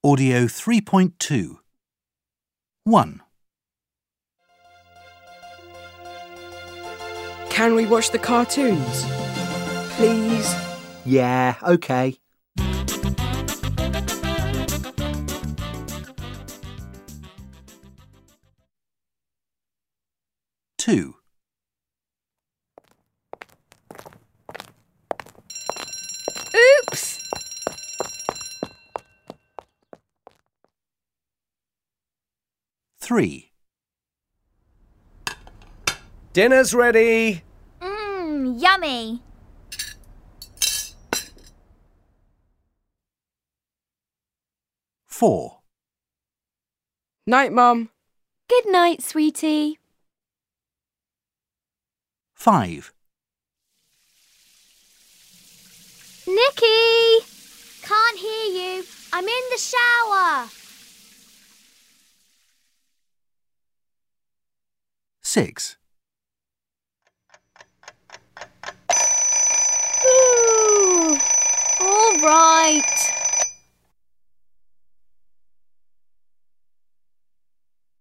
Audio 3.2 1. Can we watch the cartoons? Please? Yeah, OK. 2. Oops! 3. Dinner's ready. Yummy. 4. Night, Mum. Good night, sweetie. 5. Nikki! Can't hear you. I'm in the shower. 6.